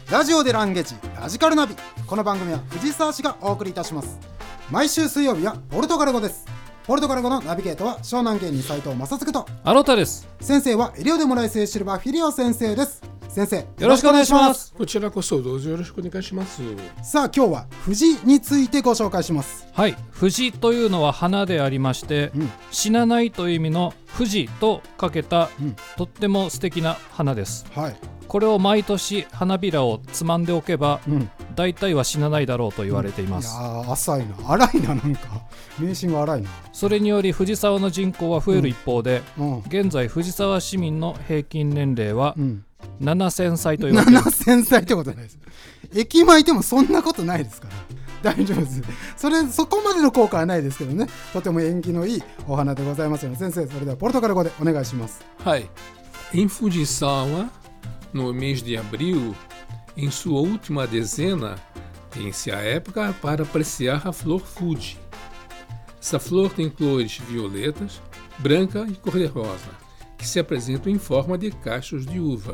ラジオでランゲージラジカルナビ。この番組は藤沢市がお送りいたします。毎週水曜日はポルトガル語です。ポルトガル語のナビゲートは湘南芸人斉藤正嗣とアロタです。 先生はエリオでもらいセシルバーフィリオ先生です。先生よろしくお願いします。 こちらこそどうぞよろしくお願いします。 さあ今日は藤についてご紹介します。 はい、藤というのは花でありまして、死なないという意味の藤とかけた、とっても素敵な花です。 はい、 これを毎年花びらをつまんでおけば、大体は死なないだろうと言われています。 いや浅いな、荒いな、なんか迷信が荒いな。 それにより藤沢の人口は増える一方で、現在藤沢市民の平均年齢は、7000歳と言われています。 7000歳ってことないです。駅前でもそんなことないですから大丈夫です。そこまでの効果はないですけどね、とても縁起のいいお花でございますので、先生それではポルトガル語でお願いします。 はい。Em Fujisawa, no mês de abril, em sua última dezena, tem-se a época para apreciar a flor Fuji. Essa flor tem cores violetas, branca e cor-de-rosa, que se apresentam em forma de cachos de uva.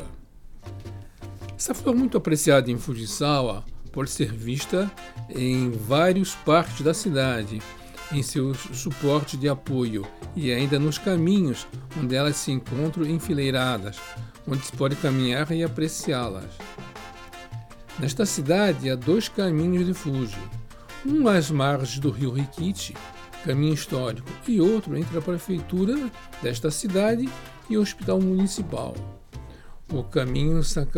Essa flor muito apreciada em Fujisawa pode ser vista em várias partes da cidade, em seus suportes de apoio e ainda nos caminhos onde elas se encontram enfileiradas, onde se pode caminhar e apreciá-las. Nesta cidade há dois caminhos de Fuji, um às margens do rio Rikichi, caminho histórico, e outro entre a prefeitura desta cidade e o hospital municipal. O caminho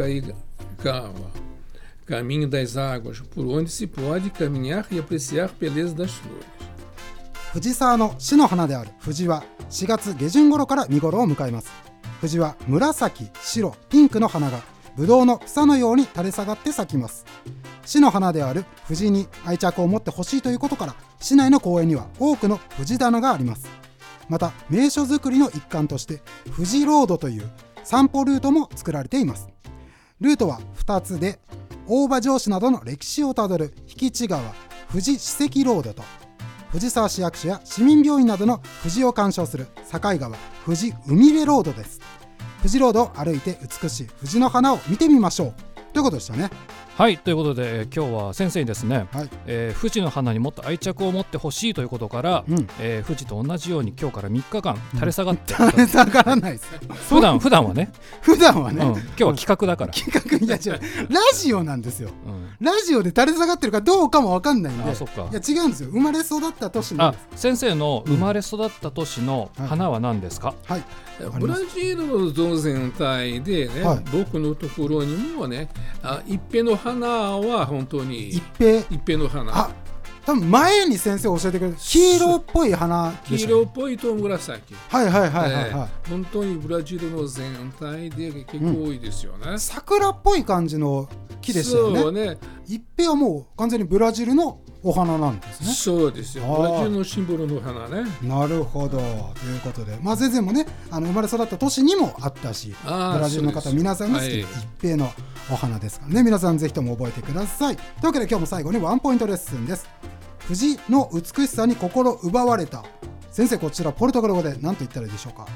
Sakaigawa, caminho das águas, por onde se pode caminhar e apreciar a beleza das flores. 藤沢の市の花である藤は4月下旬頃から見頃を迎えます。藤は紫、白、ピンクの花がブドウの房のように垂れ下がって咲きます。市の花である藤に愛着を持ってほしいということから、市内の公園には多くの藤棚があります。また名所づくりの一環として藤ロードという散歩ルートも作られています。ルートは2つで、大場城址などの歴史をたどる引地川藤史跡ロードと、藤沢市役所や市民病院などの藤を鑑賞する境川藤海辺ロードです。藤ロードを歩いて美しい藤の花を見てみましょうということでしたね。 はい、ということで、今日は先生にですね、 はい、 富士の花にもっと愛着を持ってほしいということから、富士と同じように今日から3日間垂れ下がって、 垂れ下がらないです。 普段はね普段はね、 今日は企画だから、 企画、いや違う、ラジオなんですよ、ラジオで垂れ下がってるかどうかも分かんないんで。 そっか。 いや違うんですよ、生まれ育った年なんです。 先生の生まれ育った年の花は何ですか？ はい、 ブラジルの全体でね、僕のところにもね、一平の花は本当に一平の花。 あ、多分前に先生教えてくれた黄色っぽい花でしたね。 黄色っぽいと紫。本当にブラジルの全体で結構多いですよね。 桜っぽい感じの木でしたよね。 そうね。 一平はもう完全にブラジルのお花なんですね。 そうですよ。ブラジルのシンボルの花ね。 なるほど。ということで、先生もね、生まれ育った年にもあったし、ブラジルの方皆さんが好きな一平のお花ですからね。皆さんぜひとも覚えてください。というわけで今日も最後にワンポイントレッスンです。藤の美しさに心奪われた。先生、こちらポルトガル語で何と言ったらいいでしょうか？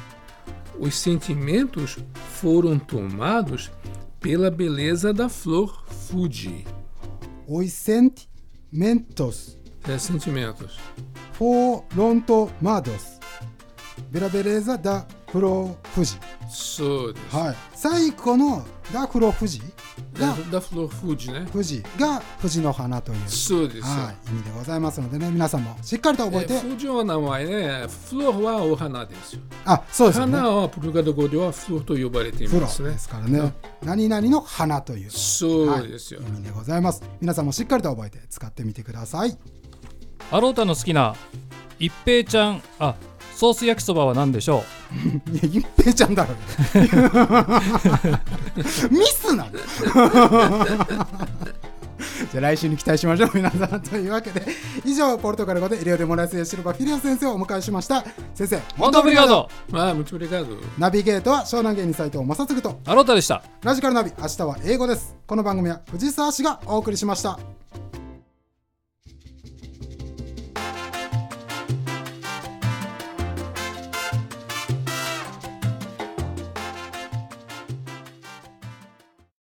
Os sentimentos foram tomados pela beleza da flor Fuji. Os sentimentos foram tomados pela beleza da flor Fuji. そうです。 はい。最後のダフロフジダフロフジね。 富士が藤の花という、 そうですよ。 意味でございますのでね、皆さんもしっかりと覚えて。 富士は名前ね、フローはお花ですよ。 そうですよね。 花はポルトガル語ではフローと呼ばれていますね。 フローですからね。何々の花という、 そうですよ、 意味でございます。皆さんもしっかりと覚えて使ってみてください。 アロータの好きな一平ちゃん、ソース焼きそばは何でしょう？いや、一平ちゃんだろミスなのじゃあ来週に期待しましょう皆さん。というわけで以上、ポルトガル語でエリオデモラスエシルバフィリオ先生をお迎えしました。先生、 本当にありがとう。 mucho obrigado。 ナビゲートは湘南芸人斉藤正嗣とアロータでした。 ラジカルナビ、明日は英語です。この番組は藤沢市がお送りしました。